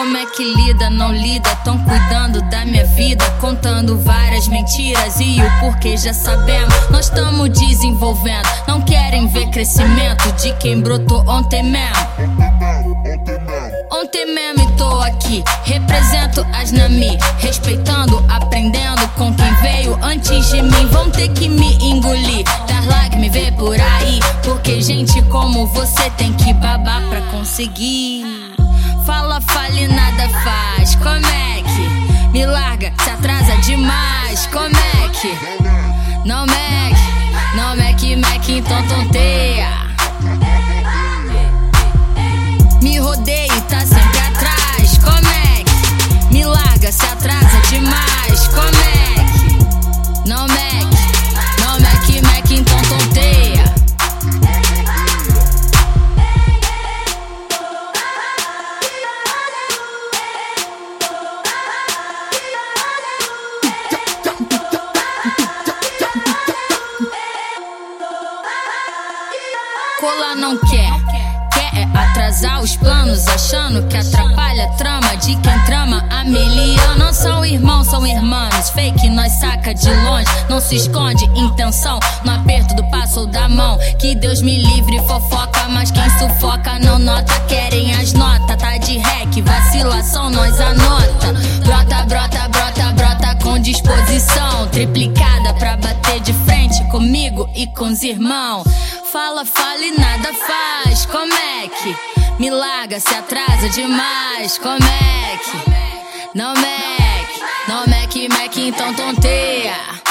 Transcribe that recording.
Como é que lida, não lida, tão cuidando da minha vida, contando várias mentiras e o porquê já sabemos. Nós estamos desenvolvendo, não querem ver crescimento de quem brotou ontem mesmo. Ontem mesmo e tô aqui, represento as Nami, respeitando, aprendendo com quem veio antes de mim. Vão ter que me engolir, dar like, me ver por aí, porque gente como você tem que babar pra conseguir. Fala, fale, nada faz, como é que me larga, se atrasa demais, como é que não meque, então tonteia. Me rodeia e tá sempre atrás, como é que me larga, se atrasa demais, como é que não meque, então tonteia. Colar não quer é atrasar os planos, achando que atrapalha a trama de quem trama a milhão. Não são irmãos, são irmãos, fake nós saca de longe, não se esconde intenção no aperto do passo ou da mão. Que Deus me livre fofoca, mas quem sufoca não nota, querem as notas, tá de rec, vacilação nós anota. Brota com disposição triplicada pra bater de frente comigo e com os irmãos. Fala, fale, nada faz, como é que me larga, se atrasa demais, como é que não meque, então tonteia.